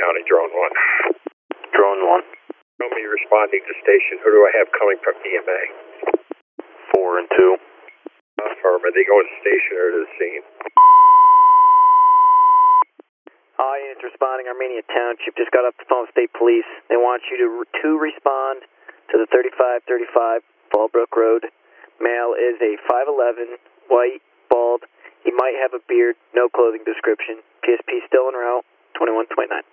County, drone 1. Drone 1. Show me responding to station. Who do I have coming from EMA? 4 and 2. Affirm. Are they going to station or to the scene? All units responding, Armenia Township. Just got off the phone with State Police. They want you to respond to the 3535 Fallbrook Road. Male is a 5'11", white, bald. He might have a beard, no clothing description. PSP still en route, 2129.